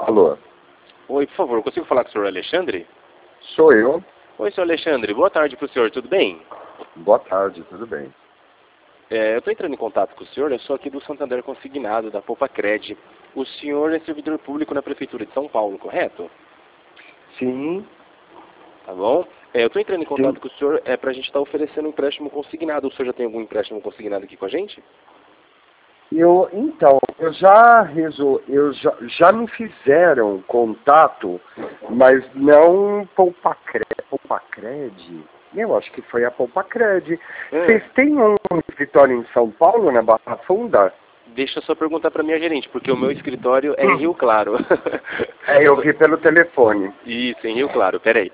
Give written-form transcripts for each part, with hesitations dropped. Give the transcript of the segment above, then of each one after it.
Alô? Oi, por favor, consigo falar com o senhor Alexandre? Sou eu. Oi, senhor Alexandre, boa tarde para o senhor, tudo bem? Boa tarde, tudo bem? Eu estou entrando em contato com o senhor, eu sou aqui do Santander Consignado, da Poupa-Cred. O senhor é servidor público na Prefeitura de São Paulo, correto? Sim, Tá bom? Eu estou entrando em sim. contato com o senhor para a gente estar oferecendo um empréstimo consignado. O senhor já tem algum empréstimo consignado aqui com a gente? Já me fizeram contato, mas não Poupa-Cred. Eu acho que foi a Poupa-Cred. Vocês têm um escritório em São Paulo, na Barra Funda? Deixa eu só perguntar para minha gerente, porque o meu escritório é em Rio Claro. Eu vi pelo telefone. Isso, em Rio Claro, peraí.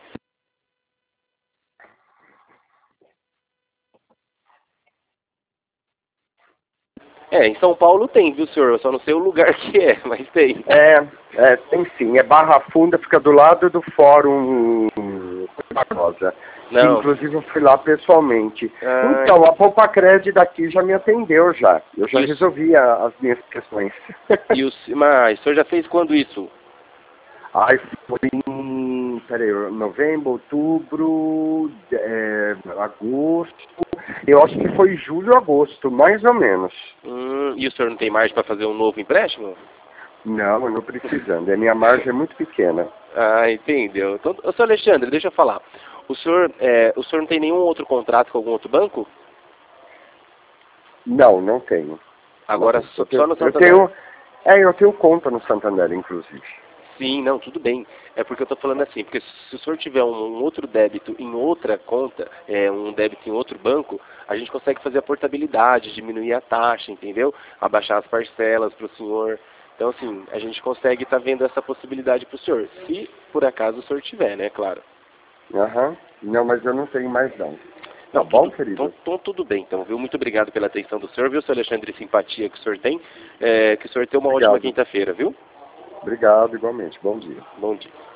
Em São Paulo tem, viu, senhor? Eu só não sei o lugar que é, mas tem. Tem sim. É Barra Funda, fica do lado do Fórum Barbosa. Que, Não. inclusive, eu fui lá pessoalmente. Então, a Poupa-Cred daqui já me atendeu já. Eu já resolvi as minhas questões. Mas o senhor já fez quando isso? Ai, foi em, novembro, outubro, agosto. Eu acho que foi julho, agosto, mais ou menos. E o senhor não tem margem para fazer um novo empréstimo? Não, eu não precisando. A minha margem é muito pequena. Ah, entendeu. Então, ô, senhor Alexandre, deixa eu falar. O senhor não tem nenhum outro contrato com algum outro banco? Não, não tenho. Agora, Não. só no Santander? Eu tenho conta no Santander, inclusive. Sim, não, tudo bem. É porque eu estou falando assim, porque se o senhor tiver um outro débito em outra conta, um débito em outro banco, a gente consegue fazer a portabilidade, diminuir a taxa, entendeu? Abaixar as parcelas para o senhor. Então, assim, a gente consegue estar vendo essa possibilidade para o senhor, se por acaso o senhor tiver, né, claro. Aham. Não, mas eu não tenho mais não. Tá Não, bom, querido? então tudo bem, então, viu? Muito obrigado pela atenção do senhor, viu, seu Alexandre, simpatia que o senhor tem. Que o senhor tenha uma ótima quinta-feira, viu? Obrigado, igualmente. Bom dia. Bom dia.